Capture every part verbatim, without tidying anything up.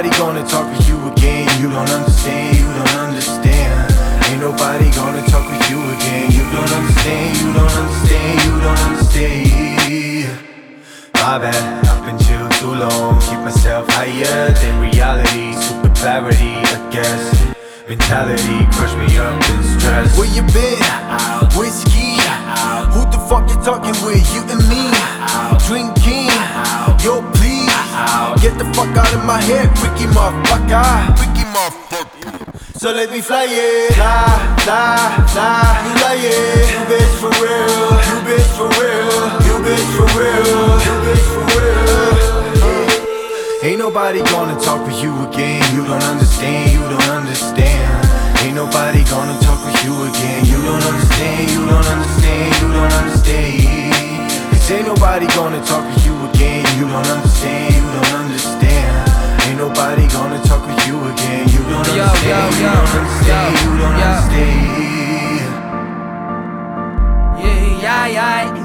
nobody gonna talk with you again. You don't understand, you don't understand. Ain't nobody gonna talk with you again. You don't understand, you don't understand, you don't understand. My bad, I've been chill too long. Keep myself higher than reality. Super clarity, I guess. Mentality, crush me up in stress. Where you been? Whiskey. Who the fuck you talking with? You and me. Drinking. Yo, please. Get the fuck out of my head, Ricky motherfucker. Ricky motherfucker. So let me fly it. Fly, fly, fly. You like it. You bitch for real. You bitch for real. You bitch for real. You bitch for real. Ain't nobody gonna talk with you again. You don't understand, you don't understand. Ain't nobody gonna talk with you again. You don't understand, you don't understand, you don't understand. Cause ain't nobody gonna talk with you again. You don't understand, you don't understand. Ain't nobody gonna talk with you again. You don't Yo, understand, yo, you don't understand, yo, you don't yo. understand. Yeah, yeah, yeah.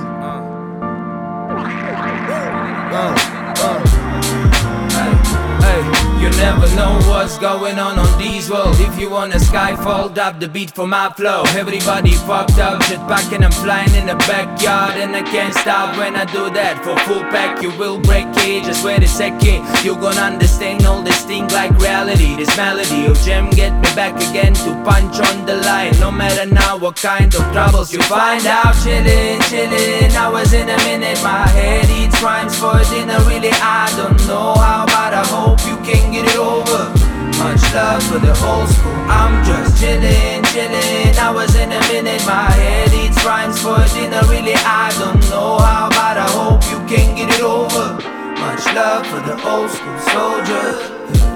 Uh, uh. Hey, you never know what's going on on these world. If you want a skyfall, drop the beat for my flow. Everybody fucked up, jet packing, I'm flying in the backyard. And I can't stop when I do that. For full pack, you will break it, just wait a second. You gonna understand all this thing like reality. This melody of gem get me back again to punch on the line. No matter now what kind of troubles you find out. Chillin', chillin', hours in a minute. My head eats rhymes for dinner, really I don't know how, but I hope you can get it over. Much love for the old school. I'm just chillin', chillin', hours in a minute. My head eats rhymes for dinner, really I don't know how, but I hope you can get it over. Much love for the old school soldiers.